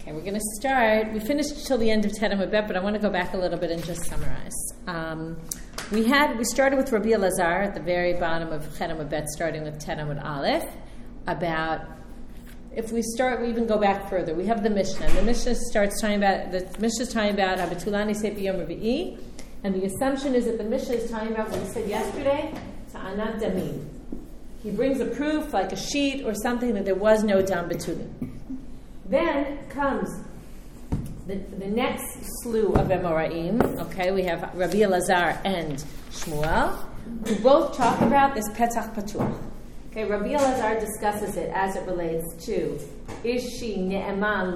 Okay, we're going to start. We finished till the end of Ted Amud Bet, but I want to go back a little bit and just summarize. We started with Rabbi Elazar at the very bottom of Ted Amud Bet, starting with Ted Amud Aleph. About if we even go back further. We have the Mishnah. The Mishnah is talking about Abitulani Sefer Yom Revi'i, and the assumption is that the Mishnah is talking about what we said yesterday, Ta'anat Damim. He brings a proof, like a sheet or something, that there was no Dam Betulim. Then comes the next slew of Emoraim. Okay, we have Rabbi Elazar and Shmuel, who both talk about this Petach Patuach. Okay, Rabbi Elazar discusses it as it relates to is he Ne'eman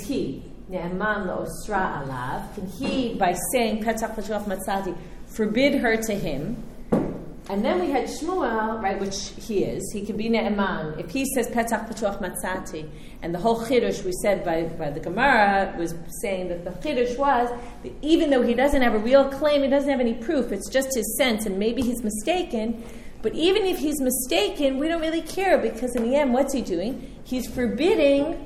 lo Osra Alav? Can he, by saying Petach Patuach Matzati, forbid her to him? And then we had Shmuel, right, which he is. He can be Ne'eman. If he says Petach Patuach Matzati, and the whole Chiddush we said by the Gemara was saying that the Chiddush was that even though he doesn't have a real claim, he doesn't have any proof, it's just his sense, and maybe he's mistaken. But even if he's mistaken, we don't really care, because in the end, what's he doing? He's forbidding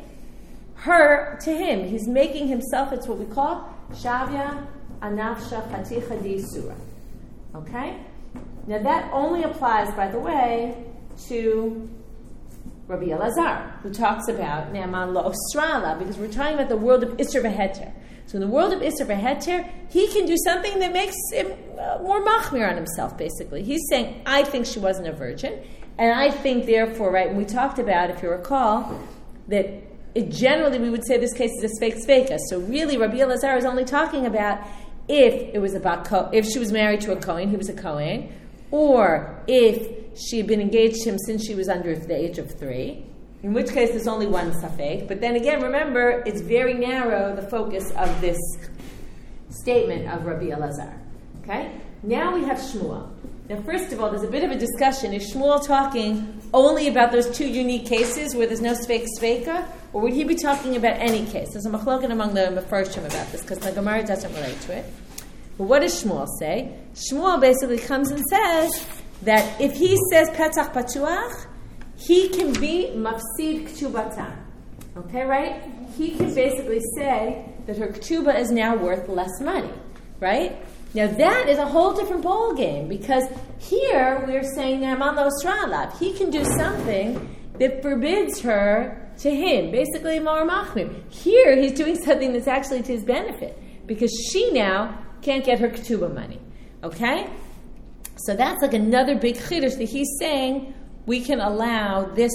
her to him. He's making himself, it's what we call Shavya Anafsha Chaticha D'Isura. Okay? Now that only applies, by the way, to Rabbi Elazar, who talks about Ne'eman lo Osra, because we're talking about the world of Isser v'Heter. So in the world of Isser v'Heter, he can do something that makes him more machmir on himself, basically. He's saying, I think she wasn't a virgin, and I think, therefore, right, and we talked about, if you recall, that generally we would say this case is a sveka. So really, Rabbi Elazar is only talking about if it was if she was married to a Kohen, he was a Kohen, or if she had been engaged to him since she was under the age of 3, in which case there's only one safek. But then again, remember, it's very narrow, the focus of this statement of Rabbi Elazar. Okay? Now we have Shmuel. Now, first of all, there's a bit of a discussion. Is Shmuel talking only about those two unique cases where there's no sveka, or would he be talking about any case? There's a machloket among the Mefarshim about this, because the Gemara doesn't relate to it. But what does Shmuel say? Shmuel basically comes and says that if he says Petach Patuach, he can be mafsid ktubata. Okay, right? He can basically say that her ktuba is now worth less money, right? Now that is a whole different ball game, because here we're saying Ne'eman lo Osra Alav. He can do something that forbids her to him, basically more machmir. Here he's doing something that's actually to his benefit, because she now can't get her ketubah money. Okay? So that's like another big chiddush that he's saying we can allow this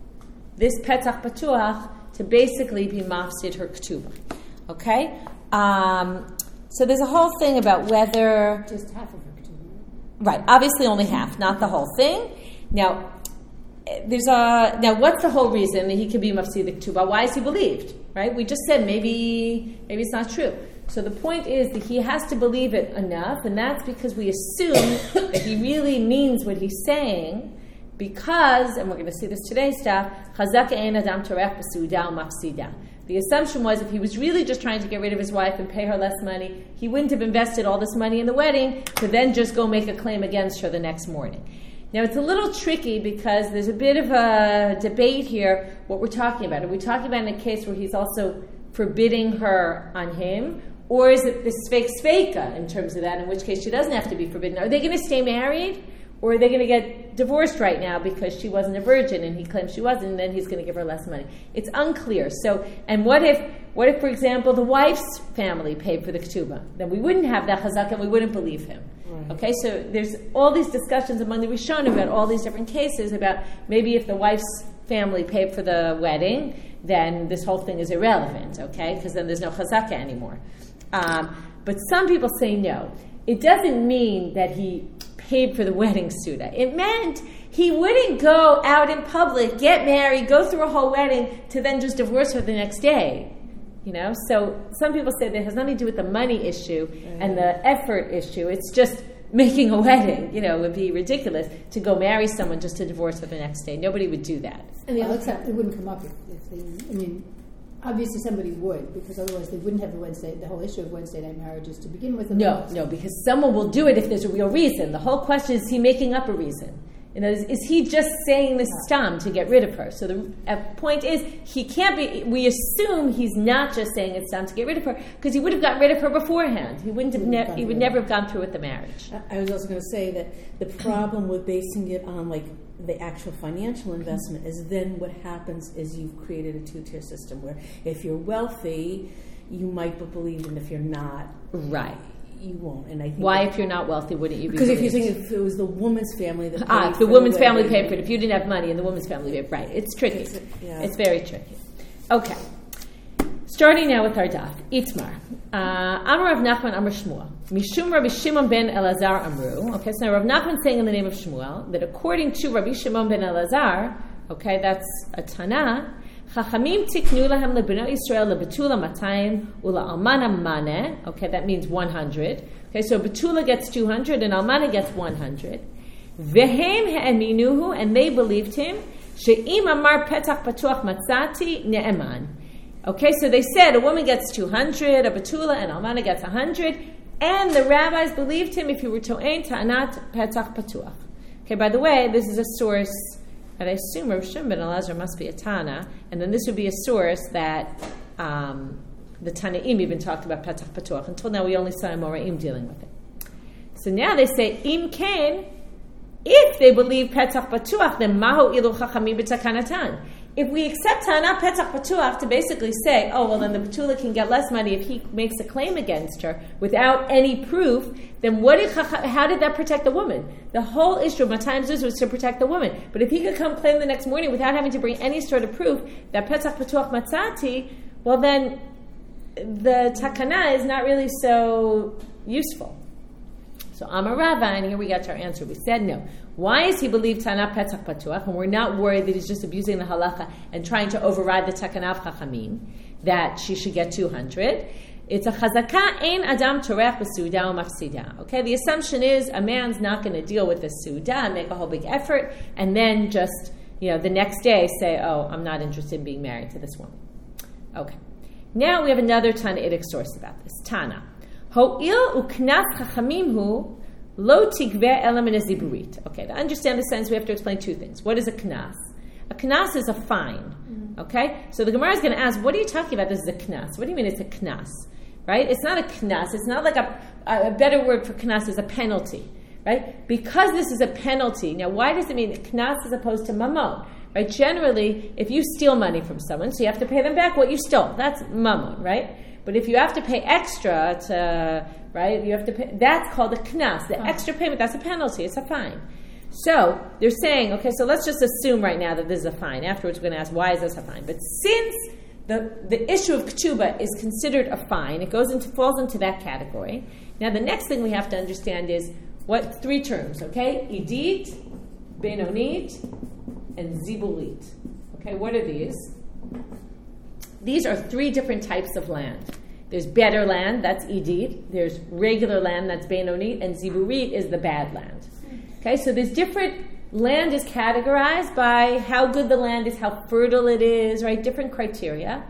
petach patuach to basically be mafsid her ketubah. Okay? So there's a whole thing about whether just half of her ketubah. Right, obviously only half, not the whole thing. Now what's the whole reason that he could be mafsid the ketubah? Why is he believed? Right? We just said maybe it's not true. So the point is that he has to believe it enough, and that's because we assume that he really means what he's saying, because, and we're going to see this today, stuff, chazak ein adam torech b'suda u'mafsida. The assumption was if he was really just trying to get rid of his wife and pay her less money, he wouldn't have invested all this money in the wedding to then just go make a claim against her the next morning. Now, it's a little tricky because there's a bit of a debate here what we're talking about. Are we talking about in a case where he's also forbidding her on him, or is it this sveka in terms of that, in which case she doesn't have to be forbidden? Are they going to stay married, or are they going to get divorced right now because she wasn't a virgin and he claims she wasn't, and then he's going to give her less money? It's unclear. So, and what if, for example, the wife's family paid for the ketubah? Then we wouldn't have that chazak and we wouldn't believe him. Right. Okay, so there's all these discussions among the Rishonim about all these different cases about maybe if the wife's family paid for the wedding, then this whole thing is irrelevant, okay? Because then there's no chazaka anymore. But some people say no. It doesn't mean that he paid for the wedding suda. It meant he wouldn't go out in public, get married, go through a whole wedding to then just divorce her the next day. You know? So some people say that it has nothing to do with the money issue and the effort issue. It's just making a wedding. You know, it would be ridiculous to go marry someone just to divorce her the next day. Nobody would do that. And the other side, it wouldn't come up if they, obviously somebody would, because otherwise they wouldn't have the whole issue of Wednesday night marriages to begin with. No, because someone will do it if there's a real reason. The whole question is he making up a reason. In other words, is he just saying this stam to get rid of her? So the point is, he can't be. We assume he's not just saying it's stam to get rid of her, because he would have gotten rid of her beforehand. He would never have gone through with the marriage. I was also going to say that the problem with basing it on like the actual financial investment is then what happens is you've created a two-tier system where if you're wealthy, you might believe, and if you're not, right, you won't. And I think why, if you're not wealthy, wouldn't you be? Because if you're saying if it was the woman's family that if the woman's family paid for it, if you didn't have money and the woman's family paid for it, right? It's tricky. It's very tricky. Okay, starting now with our daf. Itmar, Amar Rav Nachman, Amar Shmuel, Mishum Rabbi Shimon ben Elazar Amru. Okay, so now Rav Nachman saying in the name of Shmuel that according to Rabbi Shimon ben Elazar, okay, that's a Tana. Chachamim tiknu lahem lebnei Yisrael lebetula 200 ula almana maneh. Okay, that means 100. Okay, so betula gets 200 and almana gets 100. Vehem he'eminuhu, and they believed him. She'im amar petach patuach matzati ne'eman. Okay, so they said a woman gets 200, a betula, and almana gets 100, and the rabbis believed him if you were to'ein ta'anat petach patuach. Okay, by the way, this is a source. And I assume Rav Shimon ben Elazar must be a Tana, and then this would be a source that the Tanaim even talked about Petach Patuach. Until now, we only saw Amoraim dealing with it. So now they say, Im Ken, if they believe Petach Patuach, then Maho Ilu Chachamim B'Takanatan. If we accept Tana Petach Patuach to basically say, oh, well, then the Betula can get less money if he makes a claim against her without any proof, then how did that protect the woman? The whole issue of Matayim Zuz was to protect the woman. But if he could come claim the next morning without having to bring any sort of proof that Petach Patuach Matzati, well, then the Takana is not really so useful. So Amar Rava, and here we got to our answer. We said no. Why is he believed Tana Petach Patuach? And we're not worried that he's just abusing the halacha and trying to override the Takana of Chachamim, that she should get 200. It's a chazaka ein adam torech b'suda u'mafsida. Okay, the assumption is a man's not going to deal with the suda and make a whole big effort, and then just the next day say, "Oh, I'm not interested in being married to this woman." Okay, now we have another Tanaitic source about this. Tana, ho'il uknas chachamim hu lo tigveh ela min haziburit. Okay, to understand the sentence, we have to explain two things. What is a knas? A knas is a fine. Okay, so the Gemara is going to ask, "What are you talking about? This is a knas. What do you mean it's a knas?" Right? It's not a knas. It's not like a better word for knas is a penalty, right? Because this is a penalty. Now, why does it mean knas as opposed to mamon? Right? Generally, if you steal money from someone, so you have to pay them back what you stole. That's mamon, right? But if you have to pay extra you have to pay. That's called a knas. The extra payment, that's a penalty. It's a fine. So they're saying, okay, so let's just assume right now that this is a fine. Afterwards, we're going to ask, why is this a fine? But since the issue of ketubah is considered a fine, it falls into that category. Now, the next thing we have to understand is what three terms, okay? Idit, Benonit, and Zibulit. Okay, what are these? These are three different types of land. There's better land, that's Idit. There's regular land, that's Benonit. And Ziburit is the bad land. Okay, so there's different. Land is categorized by how good the land is, how fertile it is, right? Different criteria.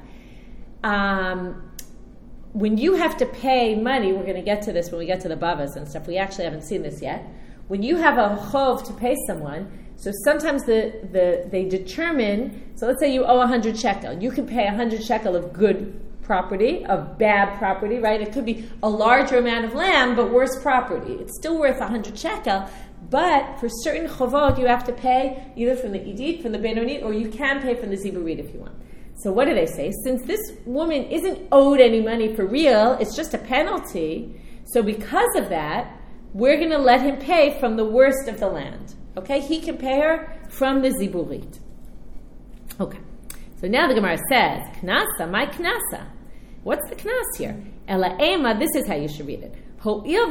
When you have to pay money, we're going to get to this when we get to the Bavas and stuff. We actually haven't seen this yet. When you have a chov to pay someone, so sometimes they determine, so let's say you owe 100 shekel. You can pay 100 shekel of good property, of bad property, right? It could be a larger amount of land, but worse property. It's still worth 100 shekel. But for certain chovot, you have to pay either from the idit, from the benonit, or you can pay from the ziburit if you want. So what do they say? Since this woman isn't owed any money for real, it's just a penalty. So because of that, we're going to let him pay from the worst of the land. Okay? He can pay her from the ziburit. Okay. So now the Gemara says, Knasa, my knasa. What's the knas here? Ela ema, this is how you should read it. Since the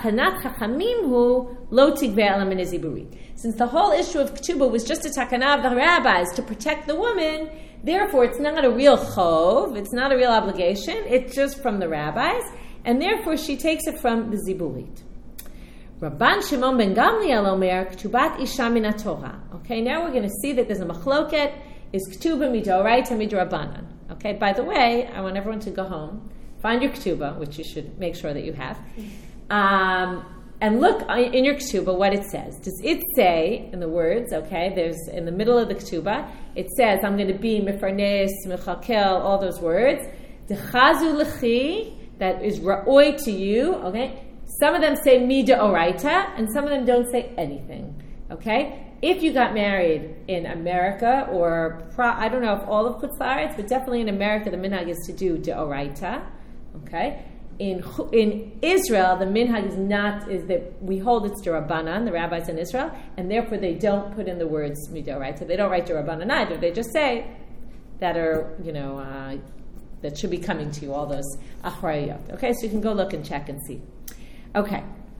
whole issue of ketubah was just a takana of the rabbis to protect the woman, therefore it's not a real chov, it's not a real obligation, it's just from the rabbis, and therefore she takes it from the ziburit. Rabban Shimon ben Gamliel omer ketubat isha min haTorah. Okay, now we're going to see that there's a machloket, is ketubah midoraita midrabanan. Okay, by the way, I want everyone to go home, find your ketubah, which you should make sure that you have, and And look in your ketubah what it says. Does it say in the words, okay, there's in the middle of the ketubah, it says, I'm going to be mefarnes, mechakel, all those words. Dechazu lechi, that is ra'oi to you, okay? Some of them say mida oraita, and some of them don't say anything, okay? If you got married in America, or I don't know if all of Chutz La'aretz, but definitely in America, the minhag is to do de oraita, okay? In Israel, the minhag is that we hold it's de rabbanan, the rabbis in Israel, and therefore they don't put in the words mida oraita. They don't write de rabbanan either. They just say that are, that should be coming to you, all those achrayot. Okay, so you can go look and check and see. Okay,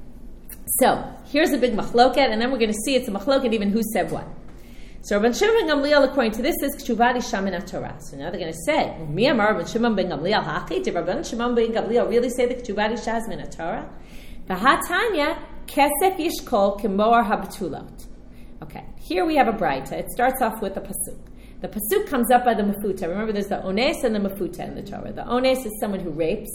so here's a big machloket, and then we're going to see it's a machloket even who said what. So Rabban Shimon ben Gamliel, according to this, is Ketubah Isha min Torah. So now they're going to say, Mi amar Rabban Shimon ben Gamliel haki? Did Rabban Shimon ben Gamliel really say the Ketubah Isha is min Torah? V'hatanya kesef yishkol kemoar habetulot. Okay, here we have a braita. It starts off with a pasuk. The pasuk comes up by the mafuta. Remember, there's the ones and the mafuta in the Torah. The ones is someone who rapes.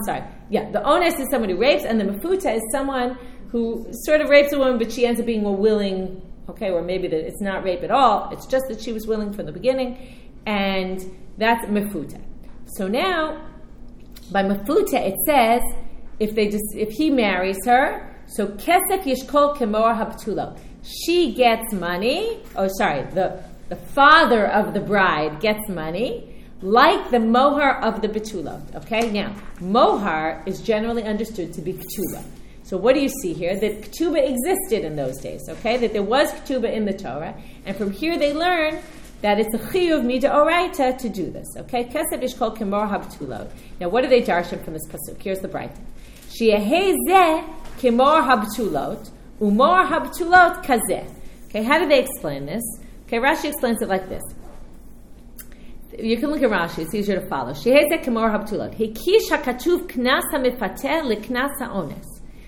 The ones is someone who rapes, and the mafuta is someone who sort of rapes a woman, but she ends up being more willing. Okay, or maybe that it's not rape at all. It's just that she was willing from the beginning, and that's mafuta. So now, by mafuta, it says if he marries her, so kesef yishkol kemor habtulo. She gets money. The father of the bride gets money, like the mohar of the betulot. Okay, now mohar is generally understood to be ketubah. So what do you see here? That ketubah existed in those days. Okay, that there was ketubah in the Torah, and from here they learn that it's a chiyuv mida oraita to do this. Okay, kesef yishkol kemor habtulot. Now, what do they darshan from this pasuk? Here's the braita: Shiehezeh kemor habtulot umor habtulot kazeh. Okay, how do they explain this? Okay, Rashi explains it like this. You can look at Rashi; it's easier to follow. Shehezeh kemor habtulot. Hekish hakatuv knas hamifateh leknas haones.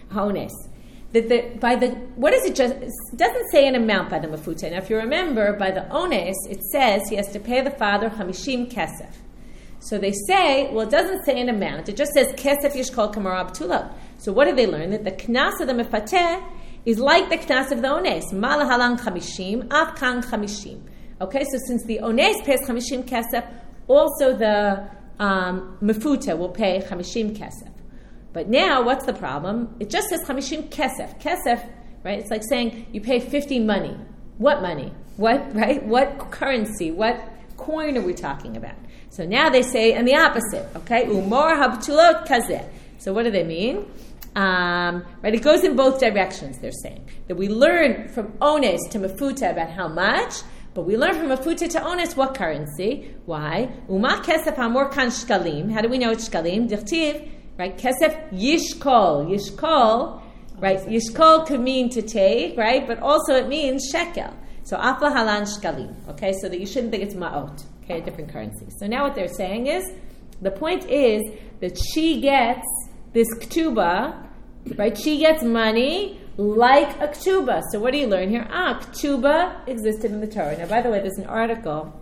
What is it? It doesn't say an amount by the mafuta. Now, if you remember, by the ones, it says he has to pay the father 50 kesef. So they say, well, it doesn't say an amount. It just says kesef yishkol kamar abtulot. So what do they learn? That the knas of the mefateh is like the knas of the ones. Malahalan 50, afkan 50. Okay, so since the ones pays 50 kesef, also the mefuta will pay 50 kesef. But now, what's the problem? It just says 50 kesef. Kesef, right? It's like saying you pay 50 money. What money? What, right? What currency? What coin are we talking about? So now they say, and the opposite, okay? Umor habtulot kazeh. So what do they mean? Right? It goes in both directions, they're saying. That we learn from ones to mefuta about how much, but we learn from mefuta to ones what currency. Why? Uma kesef amor kan shkalim. How do we know it's shkalim? Dichtiv. Right, kesef yishkol. Yishkol, right? Yishkol could mean to take, right? But also it means shekel. So afla halan shkalim. Okay, so that you shouldn't think it's ma'ot. Okay, a different currency. So now what they're saying is, the point is that she gets this ketubah, right? She gets money like a ketubah. So what do you learn here? Ketubah existed in the Torah. Now, by the way, there's an article.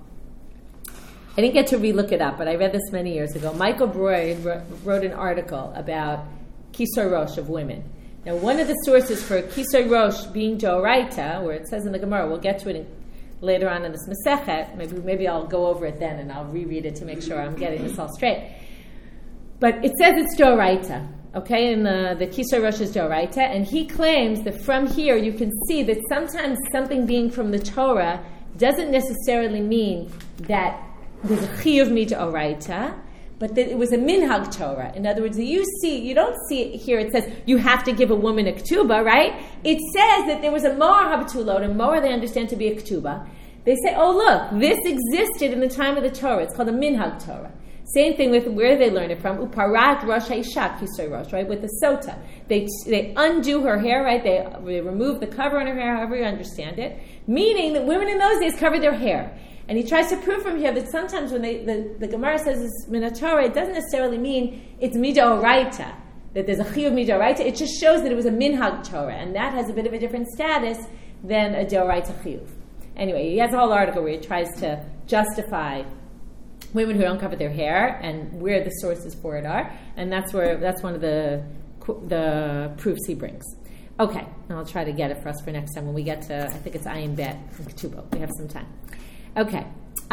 I didn't get to relook it up, but I read this many years ago. Michael Broyd wrote an article about Kisoy Rosh of women. Now, one of the sources for Kisoy Rosh being Doraita, where it says in the Gemara, we'll get to it later on in this Masechet, maybe I'll go over it then and I'll reread it to make sure I'm getting this all straight. But it says it's Doraita, okay, and the Kisoy Rosh is Doraita, and he claims that from here you can see that sometimes something being from the Torah doesn't necessarily mean that there's a chiyuv mida oraita, but that it was a minhag Torah. In other words, you don't see it here. It says you have to give a woman a ketubah, right? It says that there was a moar habtulot, and moar they understand to be a ketubah. They say, oh look, this existed in the time of the Torah. It's called a minhag Torah. Same thing with where they learn it from. Uparat rosh haisha kisoy rosh, right? With the sota, they undo her hair, right? They remove the cover on her hair, however you understand it, meaning that women in those days covered their hair. And he tries to prove from here that sometimes when the Gemara says it's min Torah, it doesn't necessarily mean it's mida oraita, that there's a chiyuv mida oraita. It just shows that it was a minhag Torah, and that has a bit of a different status than a deoraita chiyuv. Anyway, he has a whole article where he tries to justify women who don't cover their hair and where the sources for it are, and that's one of the proofs he brings. Okay, and I'll try to get it for us for next time when we get to, I think it's Ayin Bet in Ketubot. We have some time. Okay.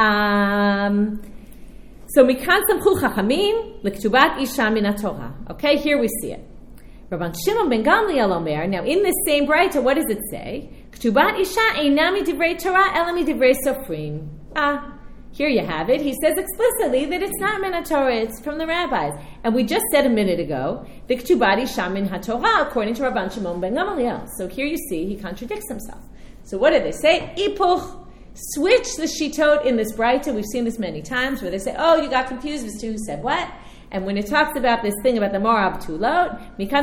So Mikan Samchu Chachamim L'Ktubat Isha Min HaTorah. Okay, here we see it. Rabban Shimon ben Gamliel Omer. Now, in this same Braita, what does it say? K'tubat isha eina midivrei Torah ela midivrei sofrim. Here you have it. He says explicitly that it's not min HaTorah, it's from the rabbis. And we just said a minute ago, the k'tubat isha min HaTorah, according to Rabban Shimon ben Gamliel. So here you see, he contradicts himself. So what did they say? Ipuch. Switch the shitot in this Braita. We've seen this many times, where they say, oh, you got confused as to who said what. And when it talks about this thing about the Moab Tulot,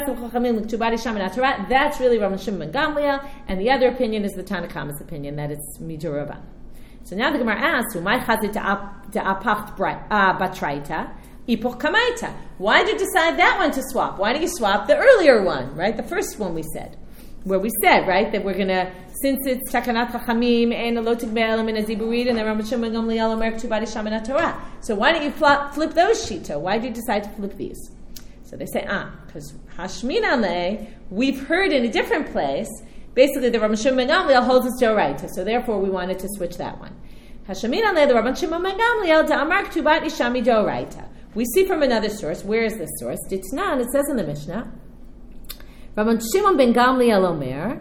that's really Rabban Shimon ben Gamliel, and the other opinion is the Tanna Kama's opinion, that it's Miduraban. So now the Gemara asks, why did you decide that one to swap? Why did you swap the earlier one, right? The first one we said. Where we said, right, that we're going to, since it's Takanat Chachamim and Elotik Be'elam and Aziburid and the Rabban Shimon ben Gamliel Omer K'tubat Isha Min HaTorah. So why don't you flip those shito? Why did you decide to flip these? So they say, because Hashminan Le, we've heard in a different place, basically the Rabban Shimon ben Gamliel holds us D'oraita, so therefore we wanted to switch that one. Hashminan Le, the Rabban Shimon ben Gamliel, Da'amar K'tubat Isha D'oraita. We see from another source. Where is this source? Ditnan, it says in the Mishnah, Rabban Shimon ben Gamliel Omer,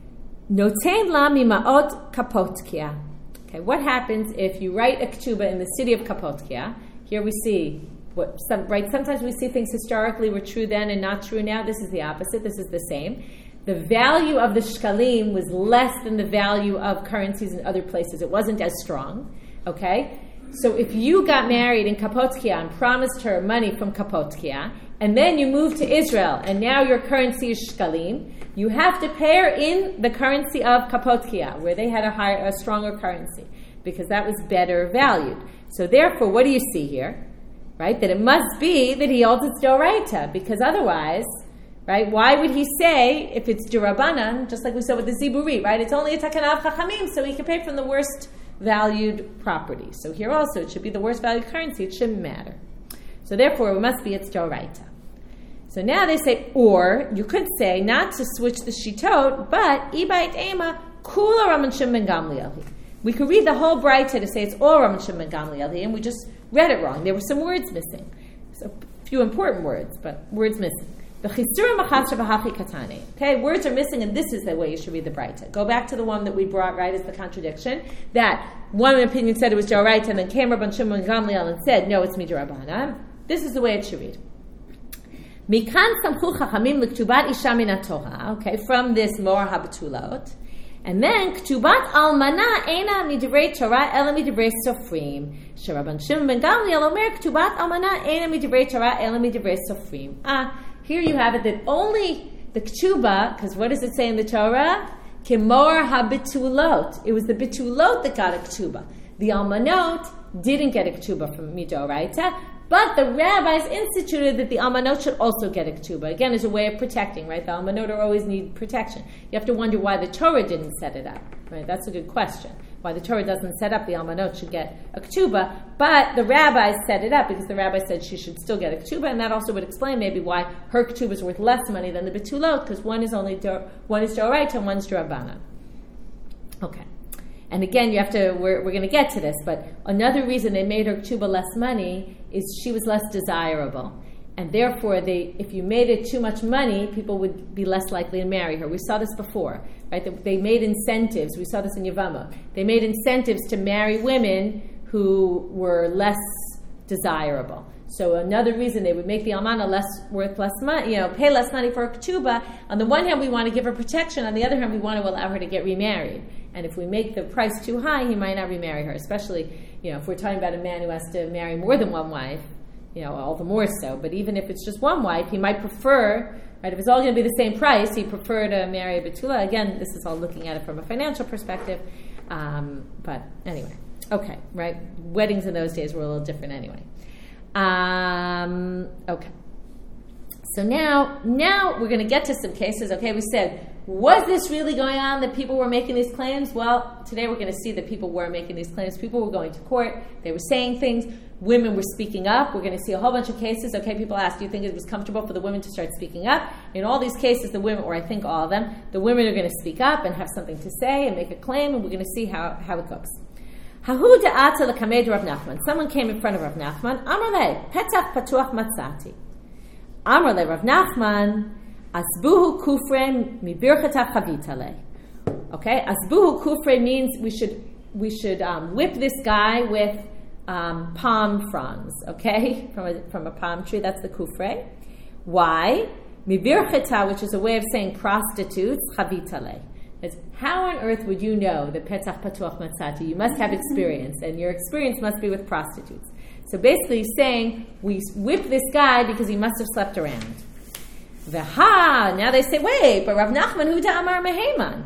Notein la mima'ot Kapotkia. Okay, what happens if you write a ketubah in the city of Kapotkia? Here we see, sometimes we see things historically were true then and not true now. This is the opposite. This is the same. The value of the shkalim was less than the value of currencies in other places. It wasn't as strong. Okay? So if you got married in Kapotkia and promised her money from Kapotkia, and then you moved to Israel, and now your currency is shkalim, you have to pay her in the currency of Kapotkia, where they had a stronger currency, because that was better valued. So therefore, what do you see here? Right? That it must be that he holds it's D'oraita, because otherwise, right, why would he say, if it's D'Rabanan, just like we saw with the Ziburi, right, it's only a Takana of Chachamim, so he can pay from the worst valued property. So here also, it should be the worst valued currency, it shouldn't matter. So therefore, it must be it's D'oraita. So now they say, or you could say not to switch the shitot, but ibait ema kula Rabban Shimon ben Gamliel. We could read the whole Braita to say it's all Rabban Shimon ben Gamliel, and we just read it wrong. There were some words missing, so a few important words, but words missing. The chisura machasra b'hachi katane. Okay, words are missing, and this is the way you should read the Braita. Go back to the one that we brought right as the contradiction. That one opinion said it was D'oraita, and then came Rabban Shimon ben Gamliel and said, no, it's Midrabanan. This is the way it should read. Mikan samchu chachamim l'ktubat isha min HaTorah. Okay, from this Mor HaBetulot. And then ktubat almana eina midivrei Torah ela midivrei sofrim. Rabban Shimon ben Gamliel omer ktubat almana eina midivrei Torah ela midivrei sofrim. Here you have it that only the ketubah, because what does it say in the Torah? Kimor HaBetulot. It was the betulot that got a ketubah. The almanot didn't get a ketubah from Midoraita. But the rabbis instituted that the almanot should also get a ketubah. Again, as a way of protecting, right? The almanot always need protection. You have to wonder why the Torah didn't set it up, right? That's a good question. Why the Torah doesn't set up the almanot should get a ketubah, but the rabbis set it up because the rabbi said she should still get a ketubah, and that also would explain maybe why her ketubah is worth less money than the betulot, because one is D'oraita and one's D'Rabanan. Okay. And again, we're going to get to this, but another reason they made her ketubah less money is she was less desirable. And therefore, if you made it too much money, people would be less likely to marry her. We saw this before, right? They made incentives. We saw this in Yavama. They made incentives to marry women who were less desirable. So another reason they would make the almana worth less money, pay less money for a ketubah. On the one hand, we want to give her protection. On the other hand, we want to allow her to get remarried. And if we make the price too high, he might not remarry her. Especially, if we're talking about a man who has to marry more than one wife, all the more so. But even if it's just one wife, he might prefer, right? If it's all going to be the same price, he'd prefer to marry a betula. Again, this is all looking at it from a financial perspective. But anyway, okay, right? Weddings in those days were a little different anyway. Okay. So now we're going to get to some cases. Okay, we said Was this really going on that people were making these claims? Well, today we're going to see that people were making these claims. People were going to court. They were saying things. Women were speaking up. We're going to see a whole bunch of cases. Okay, people ask, do you think it was comfortable for the women to start speaking up? In all these cases, the women, or I think all of them, the women are going to speak up and have something to say and make a claim, and we're going to see how it goes. Hahu da'ata l'kamed Rav Nachman. Someone came in front of Rav Nachman. Amar le, petach patuach matzati. Amar le, Rav Nachman, asbuhu kufre mibirchata chavitale. Okay, asbuhu kufre means we should whip this guy with palm fronds. Okay, from a palm tree. That's the kufre. Why? Mibirchata, which is a way of saying prostitutes, chavitale. How on earth would you know that petach patuach matzati? You must have experience, and your experience must be with prostitutes. So basically, he's saying we whip this guy because he must have slept around. V'ha, now they say, wait, but Rav Nachman hu da'amar meheman.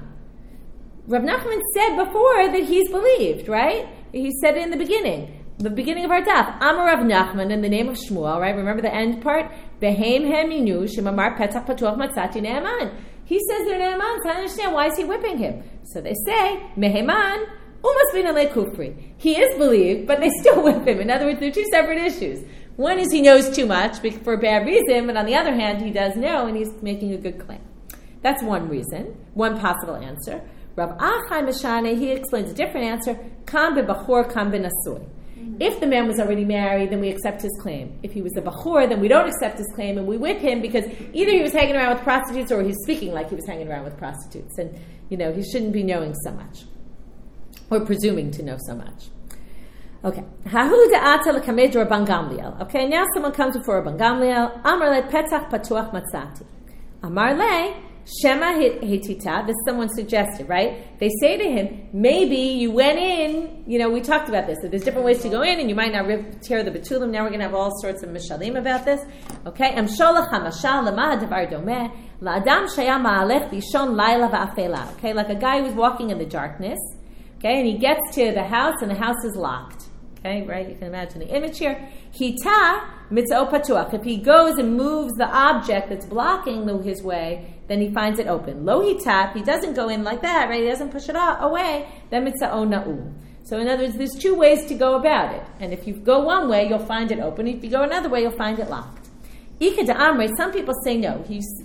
Rav Nachman said before that he's believed, right? He said it in the beginning of our daf. Amar Rav Nachman in the name of Shmuel, right? Remember the end part? Behem hem inu shemamar petach patuach matzati ne'eman. He says they're ne'eman, so I understand why is he whipping him. So they say, meheman umas binalei kufri. He is believed, but they still whip him. In other words, they're two separate issues. One is he knows too much for a bad reason, but on the other hand, he does know, and he's making a good claim. That's one reason, one possible answer. Rav Achai Meshane, he explains a different answer. Kam bebachor, kam benasui. If the man was already married, then we accept his claim. If he was a bachor, then we don't accept his claim, and we whip him because either he was hanging around with prostitutes or he's speaking like he was hanging around with prostitutes. And, he shouldn't be knowing so much. Or presuming to know so much. Okay. Hahu da'ata l'kamed Rabban Gamliel. Okay, now someone comes before Rabban Gamliel. Amar le petach patuach matzati. Amar le shema hitita. This someone suggested, right? They say to him, maybe you went in, we talked about this, that there's different ways to go in and you might not tear the betulim. Now we're going to have all sorts of mishalim about this. Okay. Am sholach hamashal lama hadavar domeh la'adam shaya ma'alech bishon laila va'afela. Okay, like a guy who's walking in the darkness. Okay, and he gets to the house and the house is locked. Okay, right? You can imagine the image here. Hita mitzvah patuach. If he goes and moves the object that's blocking his way, then he finds it open. Lo hitap, he doesn't go in like that, right? He doesn't push it away. Then mitzvah na'u. So in other words, there's two ways to go about it. And if you go one way, you'll find it open. If you go another way, you'll find it locked. Ika da'amre, some people say no.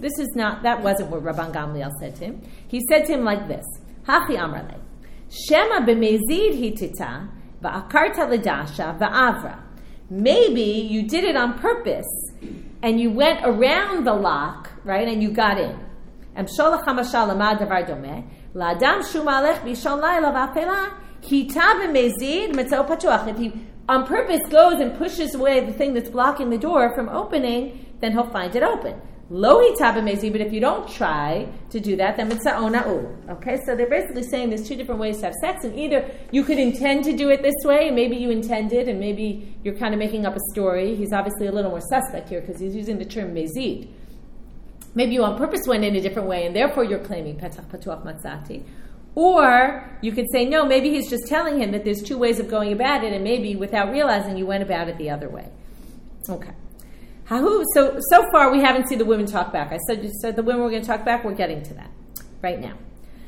That wasn't what Rabban Gamliel said to him. He said to him like this. Hachi amrale. Shema b'mezid hitita va'akarta l'dasha va'avra. Maybe you did it on purpose and you went around the lock, right, and you got in. Emsholach hamashal lama davar domeh la'adam shumalech bishon laila va'afela hita b'mezid mitzvah patuach. If he on purpose goes and pushes away the thing that's blocking the door from opening, then he'll find it open. Lo hita b'mezid, but if you don't try to do that, then mitzvah na'u. Okay, so they're basically saying there's two different ways to have sex, and either you could intend to do it this way, and maybe you intended, and maybe you're kind of making up a story. He's obviously a little more suspect here because he's using the term mezid. Maybe you on purpose went in a different way, and therefore you're claiming petach patuach matzati. Or you could say, no, maybe he's just telling him that there's two ways of going about it, and maybe without realizing you went about it the other way. Okay. So far we haven't seen the women talk back. I said the women were going to talk back. We're getting to that right now.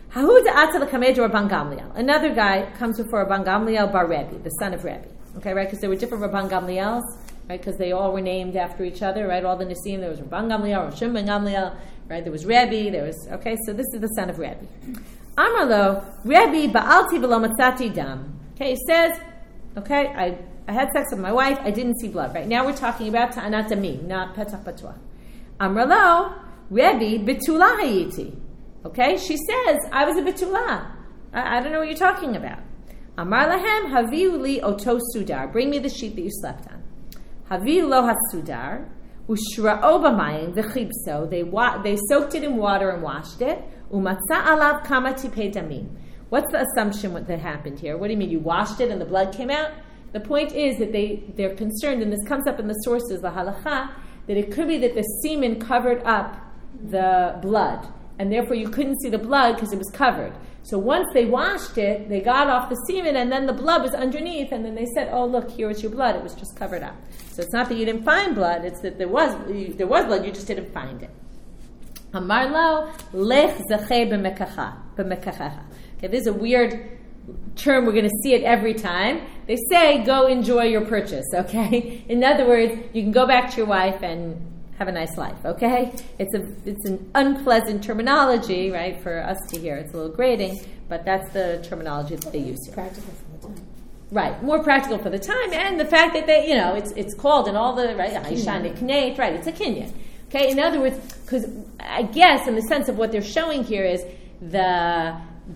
Another guy comes before Rabban Gamliel bar Rebbe, the son of Rebbe. Okay, right? Because there were different Rabban Gamliels, right? Because they all were named after each other, right? All the Nisim, there was Rabban Gamliel, Rosh Ben Gamliel, right? There was Rebbe, so this is the son of Rebbe. Amrlo, Rebbe ba'alti v'lo matzati dam. Okay, he says, okay, I had sex with my wife, I didn't see blood. Right now we're talking about ta'anat amim, not petach patuach. Amralo, Rebbe betula hayiti. Okay, she says, I was a betula. I don't know what you're talking about. Amar lahem, haviu li oto sudar. Bring me the sheet that you slept on. Haviu lo hasudar, ushra'o b'mayim v'chibso. They soaked it in water and washed it. Umatza alav kama tipei damim. What's the assumption that happened here? What do you mean? You washed it and the blood came out? The point is that they're concerned, and this comes up in the sources, the halacha, that it could be that the semen covered up the blood, and therefore you couldn't see the blood because it was covered. So once they washed it, they got off the semen, and then the blood was underneath, and then they said, oh, look, here is your blood. It was just covered up. So it's not that you didn't find blood, it's that there was blood, you just didn't find it. Amar lo, lech zachei b'mekachecha. Okay, this is a weird term. We're going to see it every time. They say, go enjoy your purchase, okay? In other words, you can go back to your wife and have a nice life, okay? It's an unpleasant terminology, right, for us to hear. It's a little grating, but that's the terminology that they use here. Practical for the time. Right, more practical for the time, and the fact that they, it's called in all the, right, Aisha Nikneit, right, it's a kinyan. Okay, in other words, because I guess in the sense of what they're showing here is the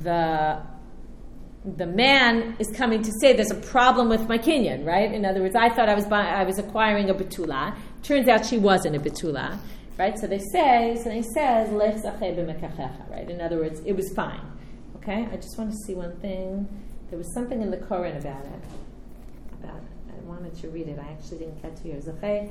man is coming to say there's a problem with my kinyan, right? In other words, I thought I was acquiring a betula. Turns out she wasn't a betula, right? So he says, lech zachei b'mekachecha, right? In other words, it was fine. Okay, I just want to see one thing. There was something in the Koran about it. I wanted to read it. I actually didn't get to here. Zachei.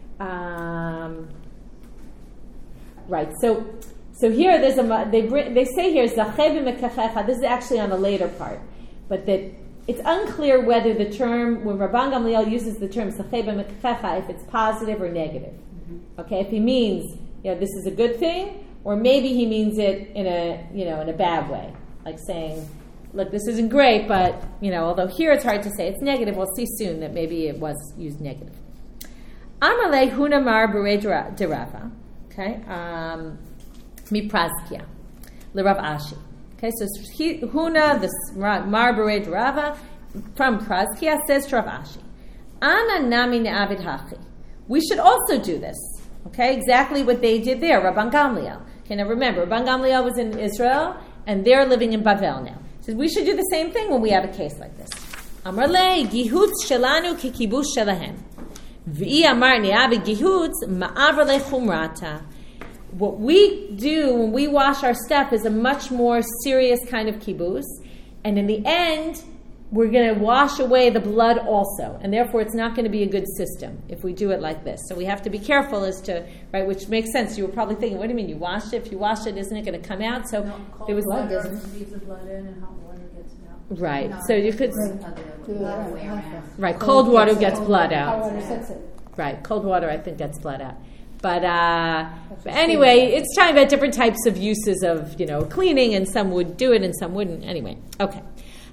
Right. So here there's they say here zachei b'mekachecha. This is actually on the later part, but that it's unclear whether the term, when Rabban Gamliel uses the term zachei b'mekachecha, if it's positive or negative. Mm-hmm. Okay, if he means this is a good thing, or maybe he means it in a bad way, like saying, look, this isn't great, but although here it's hard to say it's negative, we'll see soon that maybe it was used negative. Amalei huna mar b'rei derava. Okay, miprazkia, l'Rav Ashi. Okay, so huna the mar b'rei derava from Prazkia says to Rav Ashi, Ana nami ne'avid hachi. We should also do this. Okay, exactly what they did there, Rabban Gamliel. Okay, now remember, Rabban Gamliel was in Israel, and they're living in Bavel now. So we should do the same thing when we have a case like this. Amar le gihutz shelanu kikibush shelahem. V'i amar ne'avid gihutz ma'avar le chumrata. What we do when we wash our stuff is a much more serious kind of kibbutz, and in the end, we're going to wash away the blood also, and therefore it's not going to be a good system if we do it like this. So we have to be careful as to, right, which makes sense. You were probably thinking, what do you mean you washed it? If you washed it, isn't it going to come out? So there was blood leaves the blood in, and hot water gets it out. Right. So you could Right. Cold water gets blood out. Hot water sets it. Right. Cold water, I think, gets blood out. But anyway, it's talking about different types of uses of cleaning, and some would do it and some wouldn't. Anyway, okay.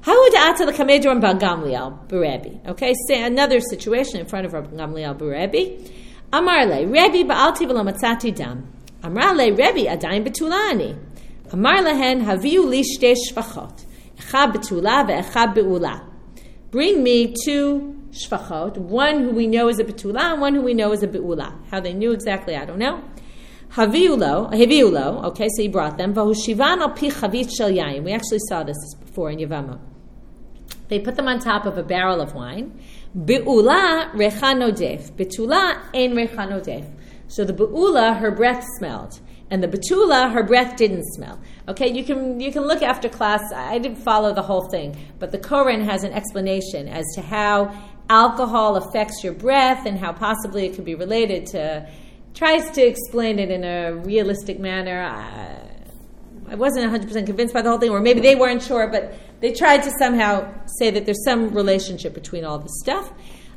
Okay, say another situation in front of Rabban Gamliel Berebi. Amarle, Rebbe ba'alti v'lo matzati dam. Amarle, Rebbe adayin betulani. Amarlehen haviu li shtei shvachot. Echad betula ve'echad be'ula. Bring me two shvachot, one who we know is a betula and one who we know is a be'ula. How they knew exactly, I don't know. Haviulo, okay, so he brought them. Vahushivan al pi chavit shel yayin. We actually saw this before in Yevamot. They put them on top of a barrel of wine. Be'ula recha nodef. Betula ein recha nodef. So the be'ula, her breath smelled. And the betula, her breath didn't smell. Okay, you can look after class. I didn't follow the whole thing, but the Koran has an explanation as to how alcohol affects your breath and how possibly it could be related to, tries to explain it in a realistic manner. I wasn't 100% convinced by the whole thing, or maybe they weren't sure, but they tried to somehow say that there's some relationship between all this stuff.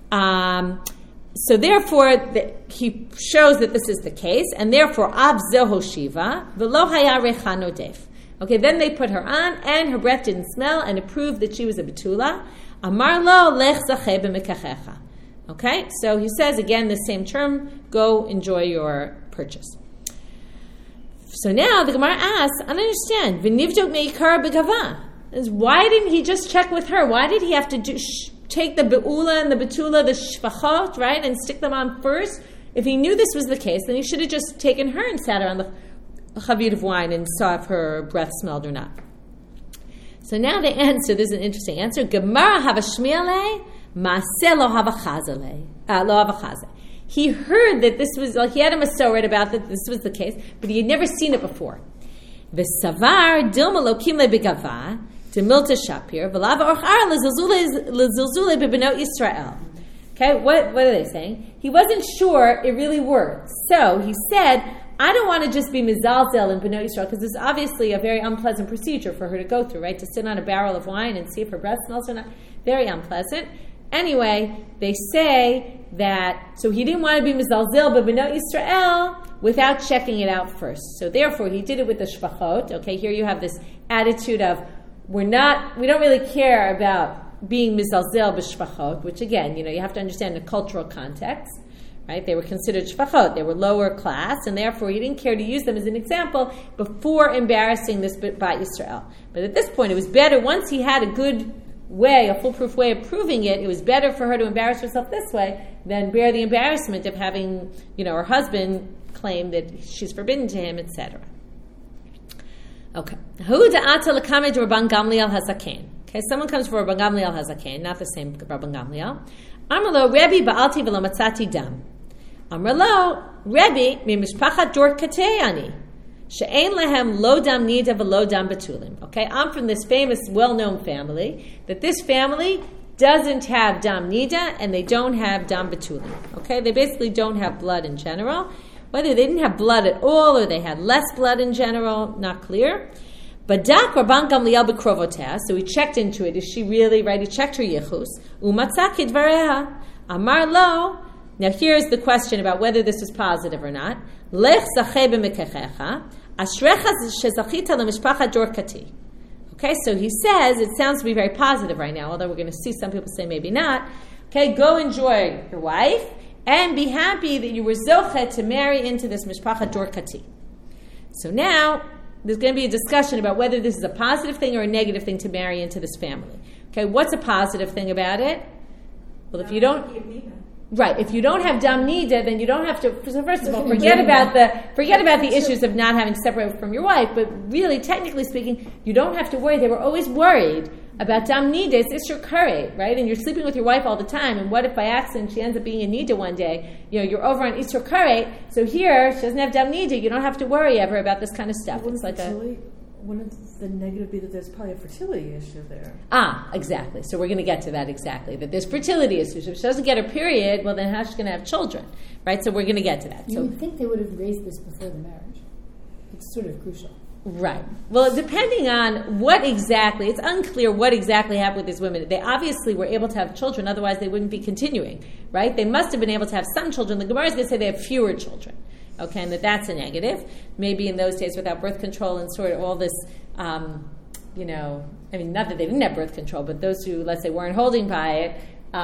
So therefore, he shows that this is the case, and therefore, Ab Zeho Shiva, V'lo Haya Recha Nodef. Okay, then they put her on, and her breath didn't smell, and it proved that she was a betula. Amar lo lech zachei b'mekachecha. Okay, so he says again the same term, go enjoy your purchase. So now the Gemara asks, I don't understand, v'nivdok meikar b'gava. Why didn't he just check with her? Why did he have to take the be'ula and the betula, the shvachot, right, and stick them on first? If he knew this was the case, then he should have just taken her and sat her on the chavit of wine and saw if her breath smelled or not. So now the answer, this is an interesting answer. Gemara havashmiale, maaseh lo havachaze. He heard that this was, like he had a masoret about that this was the case, but he had never seen it before. V'savar dilma lokim lebegava, demilta shapir, v'lava orchar lezilzule bebenot Yisrael. Okay, what are they saying? He wasn't sure it really worked. So he said, I don't want to just be mizalzel in Benot Yisrael, because this is obviously a very unpleasant procedure for her to go through, right? To sit on a barrel of wine and see if her breath smells or not. Very unpleasant. Anyway, they say that, so he didn't want to be mizalzel b'benot Yisrael without checking it out first. So therefore, he did it with the shpachot. Okay, here you have this attitude of, we don't really care about being mizalzel b'shpachot, which again, you have to understand the cultural context. Right? They were considered shpachot. They were lower class, and therefore he didn't care to use them as an example before embarrassing this Bat Yisrael. But at this point, it was better, once he had a good way, a foolproof way of proving it, it was better for her to embarrass herself this way than bear the embarrassment of having, her husband claim that she's forbidden to him, etc. Okay. Okay, someone comes for Rabban Gamliel Hazaken, not the same Rabban Gamliel. Amrlo, Rebbe ba'alti v'lo matzati dam. Amrlo, Rebbe mimishpachat dor kateyani, she'ein lehem lo dam nida v'lo dam betulim. Okay, I'm from this famous, well-known family, that this family doesn't have dam nida and they don't have dam betulim. Okay, they basically don't have blood in general. Whether they didn't have blood at all or they had less blood in general, not clear. Badak Rabban Gamliel b'krovotea, so he checked into it. Is she really right? He checked her yichus. Umatzak kidvareha. Amar lo. Now here's the question about whether this was positive or not. Lech zachei b'mekechecha. Ashrecha shezachita lemishpacha dor kati. Okay, so he says, it sounds to be very positive right now, although we're going to see some people say maybe not. Okay, go enjoy your wife and be happy that you were zochet to marry into this mishpacha dor kati. So now, there's going to be a discussion about whether this is a positive thing or a negative thing to marry into this family. Okay, what's a positive thing about it? Well, if you don't, if you don't have dam nida, then you don't have to. So first of all, forget about the issues of not having separated from your wife. But really, technically speaking, you don't have to worry. They were always worried about dam nida. It's your karet, right? And you're sleeping with your wife all the time. And what if by accident she ends up being a nida one day? You're over on Isur karet. So here she doesn't have dam nida. You don't have to worry ever about this kind of stuff. It's like wouldn't the negative be that there's probably a fertility issue there? Exactly. So we're going to get to that exactly. That there's fertility issues. If she doesn't get her period, well then how's she going to have children, right? So we're going to get to that. You would think they would have raised this before the marriage. It's sort of crucial. Right. Well, depending on what exactly, it's unclear what exactly happened with these women. They obviously were able to have children, otherwise they wouldn't be continuing, right? They must have been able to have some children. The Gemara is going to say they have fewer children, okay, and that's a negative. Maybe in those days without birth control and sort of all this, not that they didn't have birth control, but those who, let's say, weren't holding by it,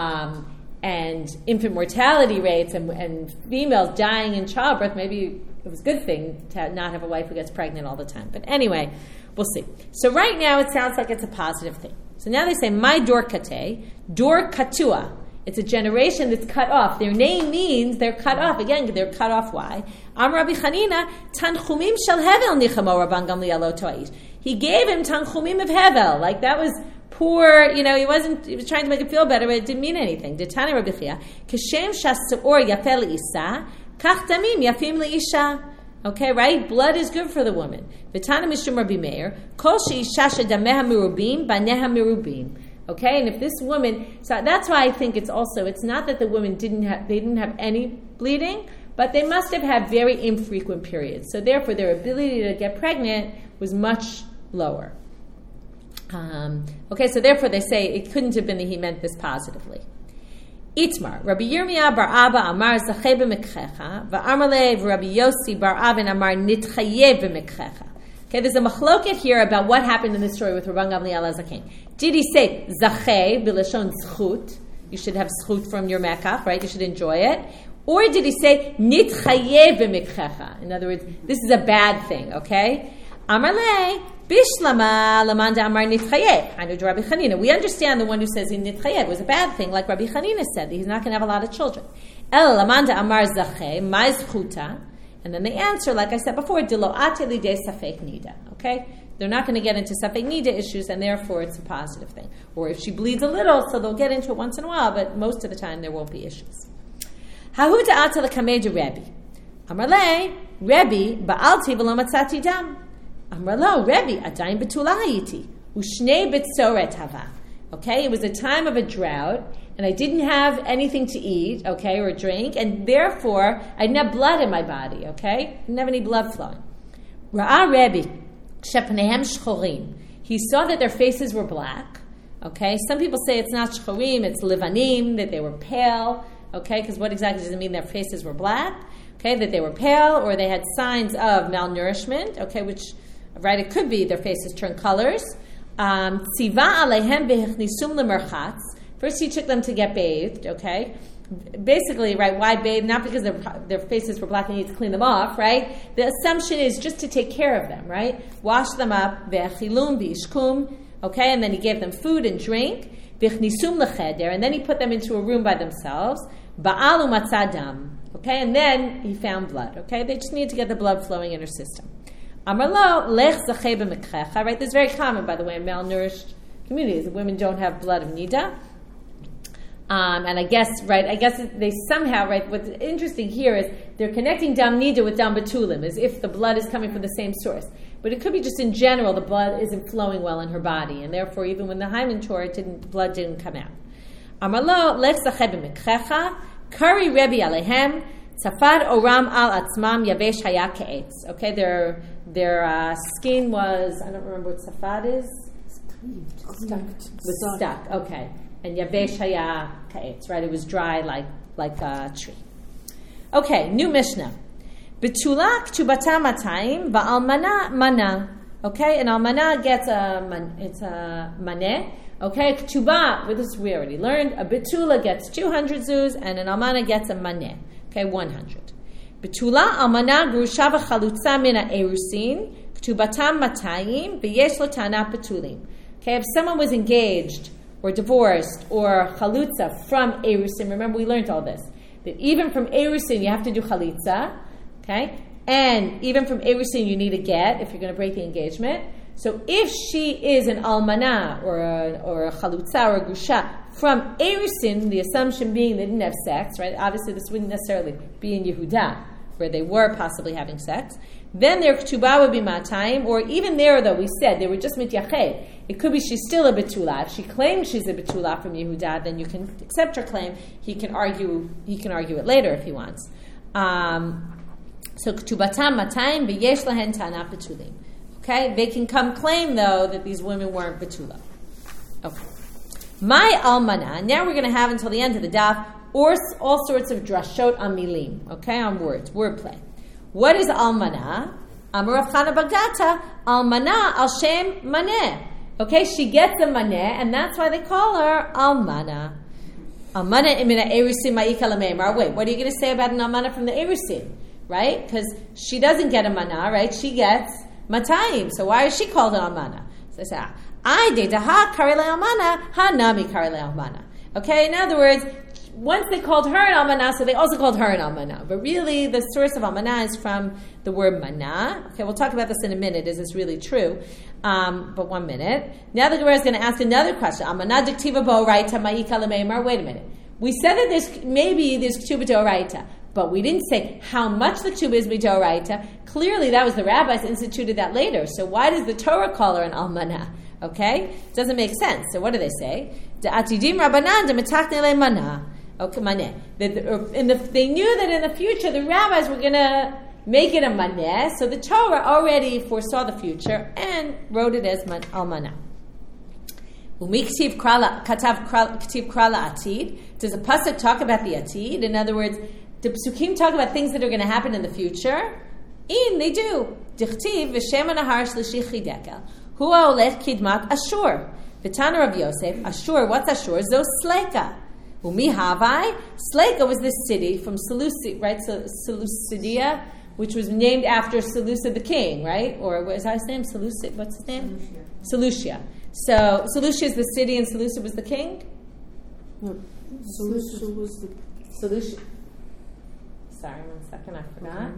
and infant mortality rates and females dying in childbirth, maybe it was a good thing to not have a wife who gets pregnant all the time. But anyway, we'll see. So right now it sounds like it's a positive thing. So now they say, my dor kate, dor katua. It's a generation that's cut off. Their name means they're cut off. Again, they're cut off. Why? Am Rabbi Chanina, tanchumim shel hevel nichamo Rabban Gamliel lo to'ish. He gave him tanchumim of hevel. Like that was poor, he was trying to make it feel better, but it didn't mean anything. Detani Rabbi Chia, kashem shas seor yafel isa, kach damim yafim leisha. Okay, right? Blood is good for the woman. V'tana mishum Rabbi Meir, kol sheisha shedameha mirubim, baneha mirubim. Okay, and if this woman, so that's why I think it's not that the women didn't have any bleeding, but they must have had very infrequent periods. So therefore, their ability to get pregnant was much lower. Okay, so therefore they say it couldn't have been that he meant this positively. Itmar, Rabbi Yirmiyah bar Abba amar zacheh b'mekchecha, v'amar le Rabbi Yossi bar Avin amar nitchayev b'mekchecha. Okay, there's a machloket here about what happened in this story with Rabban Gamliel Hazaken. Did he say zacheh b'lashon zchut? You should have zchut from your mekach, right? You should enjoy it. Or did he say nitchayev b'mekchecha? In other words, this is a bad thing. Okay, amar le bishlama lamanda amar nitchayev. I know Rabbi Chanina. We understand the one who says nitchayev was a bad thing, like Rabbi Chanina said that he's not going to have a lot of children. El lamanda amar zacheh my zchuta. And then they answer, like I said before, Dilo ate lidei safek nida. Okay? They're not going to get into safek nida issues, and therefore it's a positive thing. Or if she bleeds a little, so they'll get into it once in a while, but most of the time there won't be issues. Hahu da'ata l'kameja Rebbe. Amrle, Rebbe, ba'alti v'lo matzati dam. Amrlo, Rebbe, adayin betula hayiti. Ushnei betzoret hava. Okay? It was a time of a drought, and I didn't have anything to eat, okay, or drink, and therefore I didn't have blood in my body, okay? I didn't have any blood flowing. Ra'ah Rebbe, shepnehem shchorim. He saw that their faces were black, Okay, some people say it's not shchorim, it's livanim, that they were pale. Okay, because what exactly does it mean their faces were black? Okay, that they were pale or they had signs of malnourishment. Okay, which, right, it could be their faces turned colors. Tziva alehem v'hichnisum lemerchatz. First, he took them to get bathed. Okay, basically, right? Why bathe? Not because their faces were black and he needs to clean them off, right? The assumption is just to take care of them, right? Wash them up. Ve'achilum v'ishkum. Okay, and then he gave them food and drink. V'chnisum lecheder, and then he put them into a room by themselves. Ba'alu matzadam. Okay, and then he found blood. Okay, they just need to get the blood flowing in her system. Amarlo lech zachei b'mekchecha. Right, this is very common, by the way, in malnourished communities. The women don't have blood of nida. And I guess they somehow, right, what's interesting here is they're connecting dam nida with dam batulim, as if the blood is coming from the same source. But it could be just in general the blood isn't flowing well in her body, and therefore even when the hymen tore, blood didn't come out. Amarlo lech zachei b'mekchecha. Kari Rebbe Alehem, Tzafad Oram Al Atzmam Yavesh Haya Ke'etz. Okay, their skin was, I don't remember what Tzafad is. Stuck. Okay, and Yavesh Haya Ke'etz. Right, it was dry like a tree. Okay, new Mishnah. Betula Ktubata Matayim Va'almana Mana. Okay, and Almana gets a maneh. Okay, Ktuba, with this we already learned, a Betula gets 200 zuz, and an Almana gets a maneh. Okay, 100. Betula, Almana, Grusha v'chalutza mina erusin, Ktubatam matayim, v'yesh lo tana betulim. Okay, if someone was engaged, or divorced, or chalutza from erusin, remember we learned all this, that even from erusin you have to do chalitza, okay, and even from erusin you need a get if you're going to break the engagement. So if she is an almana or a chalutza or a grusha from erusin, the assumption being they didn't have sex, right? Obviously, this wouldn't necessarily be in Yehuda, where they were possibly having sex. Then their ketubah would be matayim, or even there, though we said they were just mityached. It could be she's still a betula. If she claims she's a betula from Yehuda, then you can accept her claim. He can argue it later if he wants. So ketubatam matayim v'yesh lahen tana betulim. Okay, they can come claim, though, that these women weren't betula. Okay. My almana, now we're going to have until the end of the daf, or all sorts of drashot on milim, okay, on words, wordplay. What is almana? Amar Rav Chana Bagata, almana al shem maneh. Okay, she gets a maneh, and that's why they call her almana. Almana imina erusin ma'ika l'meimar. Wait, what are you going to say about an almana from the erusin? Right? Because she doesn't get a manah, right? She gets matayim. So why is she called an almana? So they say, I data ha karele almana, ha nami karele almana. Okay, in other words, once they called her an almana, so they also called her an almana. But really, the source of almana is from the word mana. Okay, we'll talk about this in a minute. Is this really true? But 1 minute. Now the Gemara is going to ask another question. Almana diktiva bo'oraita ma'ika l'meimar. Wait a minute. We said that there's ktuba d'oraita. But we didn't say how much the ktuba is midoraita. Clearly, that was the rabbis instituted that later. So why does the Torah call her an almana? Okay, it doesn't make sense. So what do they say? The atidim rabbanan de metachne le mana. Okay, maneh. They knew that in the future the rabbis were going to make it a maneh. So the Torah already foresaw the future and wrote it as almana. Umiktiv krala atid. Does the pasuk talk about the atid? In other words, the psukim talk about things that are going to happen in the future. They do. Dichtiv v'shem anahar shlishi chidekel. Hua olet kidmat Ashur. V'tana Rav Yosef. Ashur. What's Ashur? Zos Sleka. Umi havai. Sleka was this city from Seleucia, right? Seleucia, which was named after Seleucia the king, right? Or what is his name? Seleucia. What's his name? Seleucia. So Seleucia is the city, and Seleucia was the king. Seleucia was the Seleucia. Sorry, 1 second, I forgot.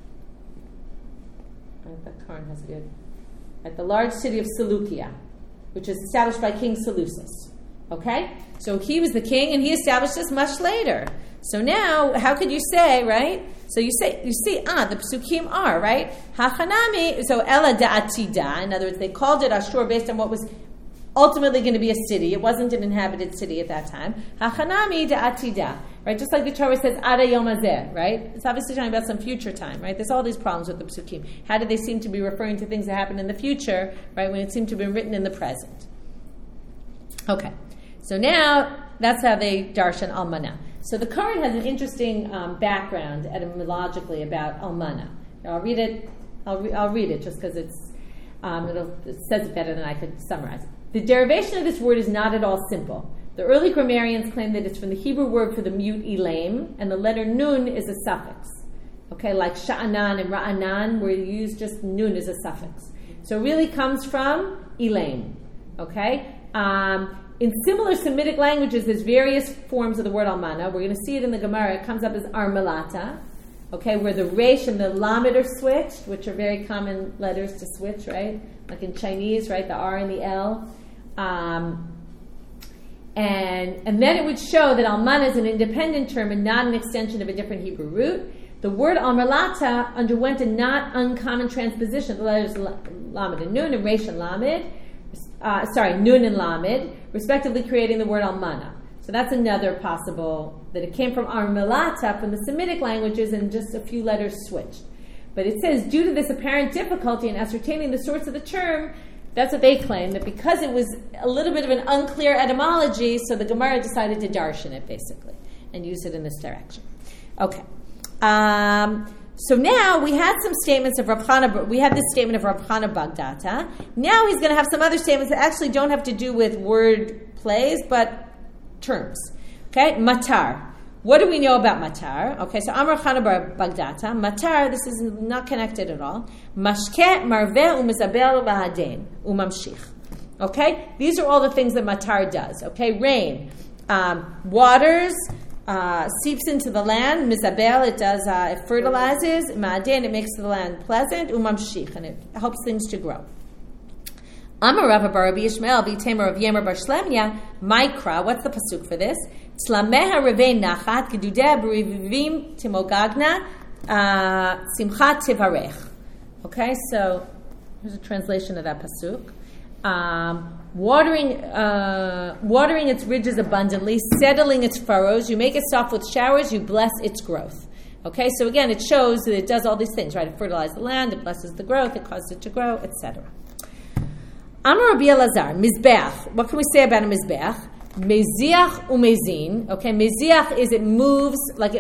The Karn has good. At the large city of Seleucia, which was established by King Seleucus. Okay? So he was the king, and he established this much later. So now, how could you say, right? So you see, the psukim are, right? Hachanami, so Ela da'atida. In other words, they called it Ashur based on what was ultimately going to be a city. It wasn't an inhabited city at that time. Hachanami da'atida. Right, just like the Torah says, Ada Yom Hazeh, right? It's obviously talking about some future time, right? There's all these problems with the psukim. How do they seem to be referring to things that happen in the future, right, when it seemed to have been written in the present? Okay, so now that's how they darshan almana. So the Koren has an interesting background etymologically about almana. I'll read it. I'll read it just because it says it better than I could summarize it. The derivation of this word is not at all simple. The early grammarians claim that it's from the Hebrew word for the mute elaim, and the letter nun is a suffix. Okay, like sha'anan and ra'anan, where you use just nun as a suffix. So it really comes from elaim. Okay? In similar Semitic languages, there's various forms of the word almana. We're going to see it in the Gemara. It comes up as armalata, okay, where the resh and the lamed are switched, which are very common letters to switch, right? Like in Chinese, right? The R and the L. And then it would show that almana is an independent term and not an extension of a different Hebrew root. The word armalata underwent a not uncommon transposition of the letters lamed and nun and resh and lamed. Nun and lamed, respectively creating the word almana. So that's another possible, that it came from armalata, from the Semitic languages, and just a few letters switched. But it says, due to this apparent difficulty in ascertaining the source of the term, that's what they claim, that because it was a little bit of an unclear etymology, so the Gemara decided to darshan it, basically, and use it in this direction. Okay. So now we had some statements of Rav Chana. We had this statement of Rav Chana Bagdata. Now he's going to have some other statements that actually don't have to do with word plays, but terms. Okay, matar. What do we know about matar? Okay, so Amar Chana Bagdata. Matar. This is not connected at all. Mashke marveh umizabel v'haden umamshich. Okay, these are all the things that matar does. Okay, rain, waters. Seeps into the land, mizabel, it does, it fertilizes, ma'aden, it makes the land pleasant, umamshich, and it helps things to grow. Amar Rav bar Rabbi Yishmael, v'itemer of Yemer bar Shlemya, Mikra, what's the pasuk for this? Tzlameha revei nachat, gedudeh b'rivivim timogagna, simchat tivarech. Okay, so here's a translation of that pasuk. Watering its ridges abundantly, settling its furrows. You make it soft with showers, you bless its growth. Okay, so again, it shows that it does all these things, right? It fertilizes the land, it blesses the growth, it causes it to grow, etc. Amar Rabbi Elazar, Mizbeach. What can we say about a Mizbeach? Meziach umezin. Okay, Meziach is it moves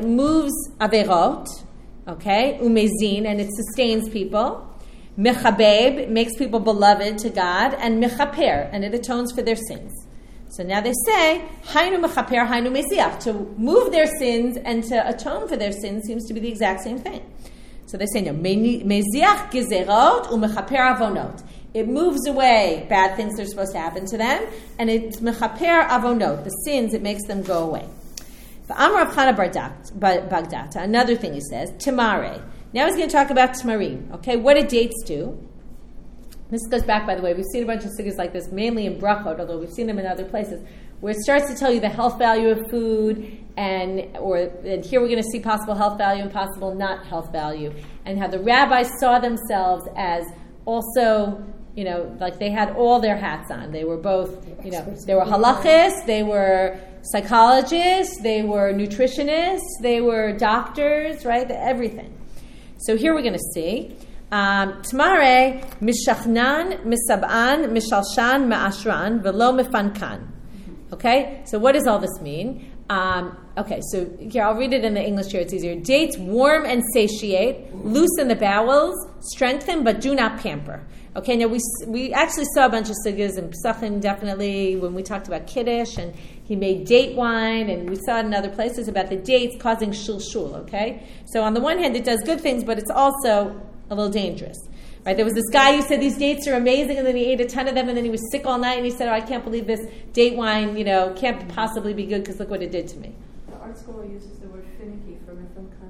averot. Okay, umezin, and it sustains people. Mechabeb makes people beloved to God, and mechaper, and it atones for their sins. So now they say, hainu mechaper, hainu meziach. To move their sins and to atone for their sins seems to be the exact same thing. So they say, no, meziach gezerot umechaper avonot. It moves away bad things that are supposed to happen to them, and it's mechaper avonot, the sins, it makes them go away. For Amar Rav Chana Bagdata, another thing he says, Timare. Now he's going to talk about tamarim. Okay, what do dates do? This goes back, by the way, we've seen a bunch of sugyas like this, mainly in brachot, although we've seen them in other places, where it starts to tell you the health value of food, and here we're going to see possible health value and possible not health value, and how the rabbis saw themselves as also, like they had all their hats on. They were both, they were halachists, they were psychologists, they were nutritionists, they were doctors, right? Everything. So here we're going to see Tmare mishachnan misab'an mishalshan ma'ashran velo mefankan. Okay, so what does all this mean? Okay, so here I'll read it in the English here. It's easier. Dates warm and satiate, loosen the bowels, strengthen but do not pamper. Okay, now we actually saw a bunch of sugyas in Pesachim, definitely, when we talked about Kiddush, and he made date wine, and we saw it in other places about the dates causing shulshul, okay? So on the one hand, it does good things, but it's also a little dangerous, right? There was this guy who said these dates are amazing, and then he ate a ton of them, and then he was sick all night, and he said, I can't believe this date wine, can't possibly be good, because look what it did to me. The art school uses the word finicky for mefankan.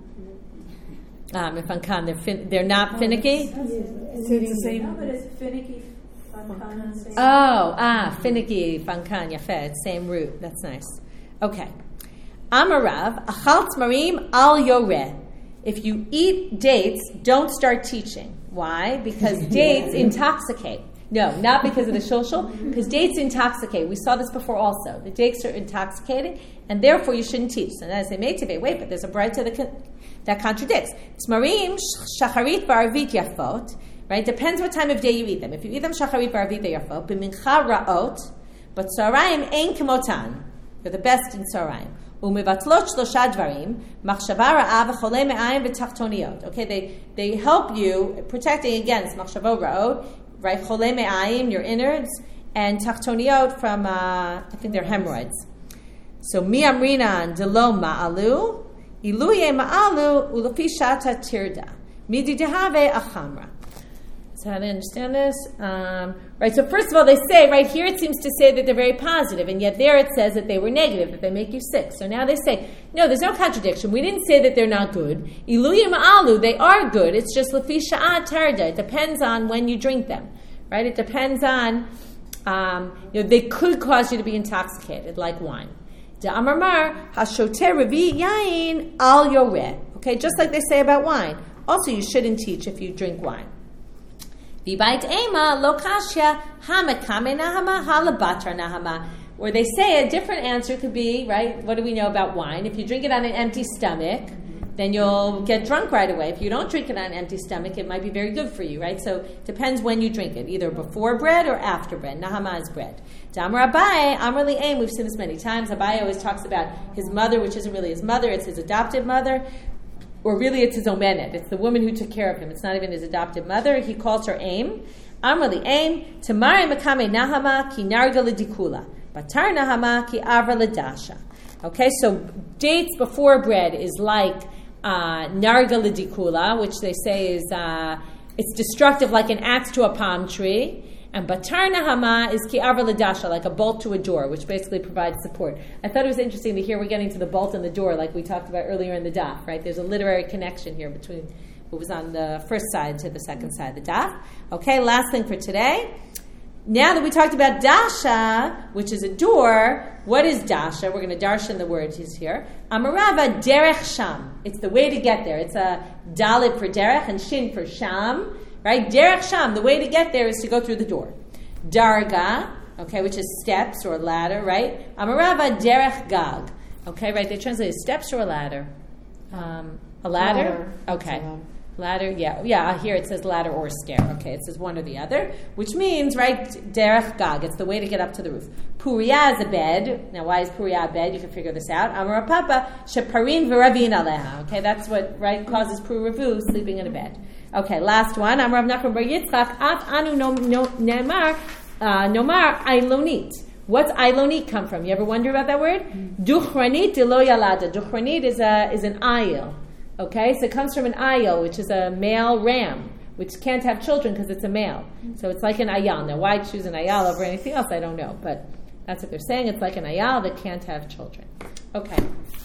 Mefankan, they're not finicky? It's the same. No, but it's finicky. Finicky, fankan, yafeh, same root. That's nice. Okay. Amarav, achal tmarim al yoreh. If you eat dates, don't start teaching. Why? Because dates intoxicate. No, not because of the shulshul, because dates intoxicate. We saw this before also. The dates are intoxicating, and therefore you shouldn't teach. So then I say, wait, but there's a braita that contradicts. Tmarim, shacharit v'arvit yafot. Right? Depends what time of day you eat them. If you eat them shacharit v'arvit, they're yafot. B'mincha ra'ot, But Tzarayim ein kemotan. They're the best in Tzarayim. Umivatlot shlosha dvarim, machshava ra'a v'cholei me'ayim v'tachtoniot. Okay, they help you, protecting against machshavo ra'ot, right? Cholei me'ayim, your innards, and tachtoniot from, I think they're hemorrhoids. So mi amrinan delo ma'alu, iluye ma'alu, ulafi shata tirda. Midi dehave achamra. So how do you understand this? Right, so first of all, they say, right here it seems to say that they're very positive, and yet there it says that they were negative, that they make you sick. So now they say, no, there's no contradiction. We didn't say that they're not good. Iluya ma'alu, they are good. It's just lafi sha'at tarda. It depends on when you drink them, right? It depends on, they could cause you to be intoxicated, like wine. Da'amar mar, hashoter revi yain al yoreh. Okay, just like they say about wine. Also, you shouldn't teach if you drink wine. V'bait ema lo kashya hamakame nahama halabatra nahama. Where they say a different answer could be, right, what do we know about wine? If you drink it on an empty stomach, then you'll get drunk right away. If you don't drink it on an empty stomach, it might be very good for you, right? So it depends when you drink it, either before bread or after bread. Nahama is bread. Damar Abaye, Amar li Aim, we've seen this many times. Abaye always talks about his mother, which isn't really his mother, it's his adopted mother. Or really it's his omenet. It's the woman who took care of him. It's not even his adopted mother. He calls her Aim. Amar li Aim, Tamare makame nahama ki narga l'dikula. Batar nahama ki avra l'dasha. Okay, so dates before bread is like narga l'dikula, which they say is it's destructive like an axe to a palm tree. And batar nahama is ki avra l'dasha, like a bolt to a door, which basically provides support. I thought it was interesting to hear we're getting to the bolt and the door like we talked about earlier in the daf, right? There's a literary connection here between what was on the first side to the second side of the daf. Okay, last thing for today. Now that we talked about dasha, which is a door, what is dasha? We're going to darshan the word here. Amarava derech sham. It's the way to get there. It's a dalit for derech and shin for sham. Right? Derech sham, the way to get there is to go through the door. Darga, okay, which is steps or ladder, right? Amarava derech gag. Okay, right? They translate it steps or a ladder. A ladder? Okay. Ladder, yeah. Here it says ladder or stair. Okay, it says one or the other, which means, right, derech gag. It's the way to get up to the roof. Puriya is a bed. Now, why is Puriya a bed? You can figure this out. Amar papa sheparin v'ravin aleha. Okay, that's what, right, causes puravu, sleeping in a bed. Okay, last one. Amar Rav Nachman bar Yitzchak af anu nomar ailonit. What's ailonit come from? You ever wonder about that word? Duchranit de lo yalada. Duchranit is an ayil. Okay, so it comes from an ayil, which is a male ram, which can't have children because it's a male. So it's like an ayal. Now, why choose an ayal over anything else, I don't know. But that's what they're saying. It's like an ayal that can't have children. Okay.